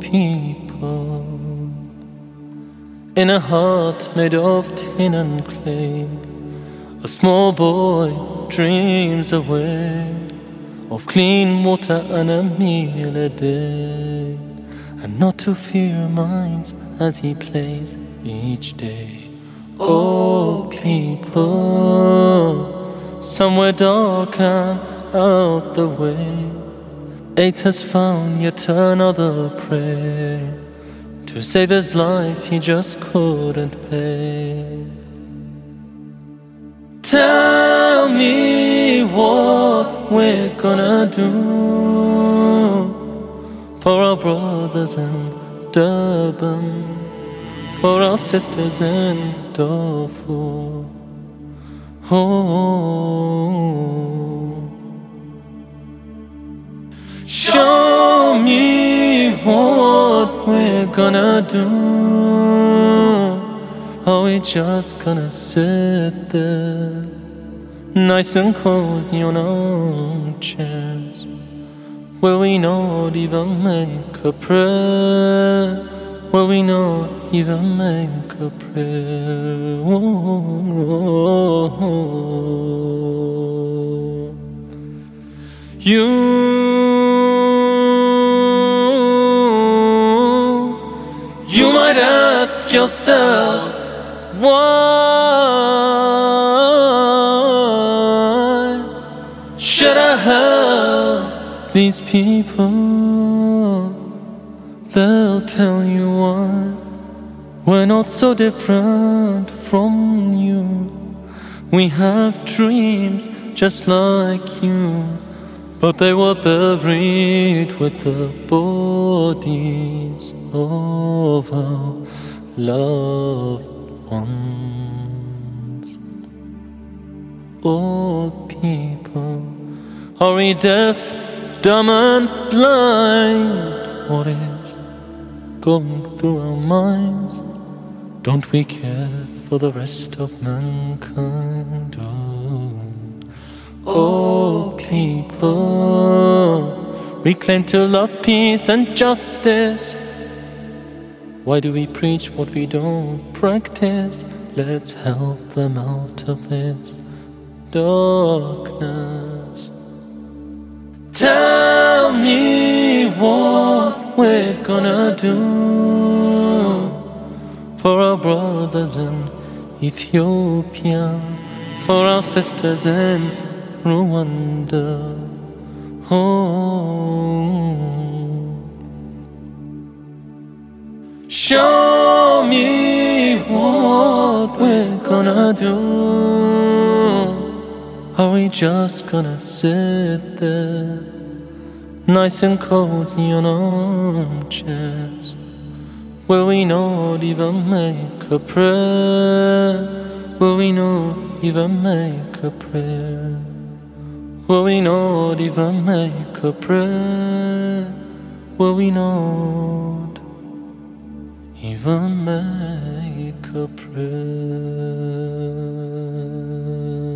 people, in a heart made of tin and clay, a small boy dreams away of clean water and a meal a day, and not to fear minds as he plays each day. Oh people, somewhere dark and out the way, 8 has found yet another prey to save his life he just couldn't pay. Tell me what we're gonna do for our brothers in Durban, for our sisters in Darfur. Show me what we're gonna do. Are we just gonna sit there, nice and cozy on our chairs? Will we not even make a prayer? Will we not even make a prayer? You might ask yourself, why should I help these people? They'll tell you why. We're not so different from you. We have dreams just like you, but they were buried with the bodies of our loved ones. Oh people, are we deaf, dumb and blind? What is going through our minds? Don't we care for the rest of mankind? Oh people, we claim to love peace and justice. Why do we preach what we don't practice? Let's help them out of this darkness. Tell me what we're gonna do for our brothers in Ethiopia, for our sisters in Rwanda. Show me what we're gonna do. Are we just gonna sit there, nice and cozy on armchairs? Will we not even make a prayer? Will we not even make a prayer? Will we not even make a prayer? Will we not even make a prayer?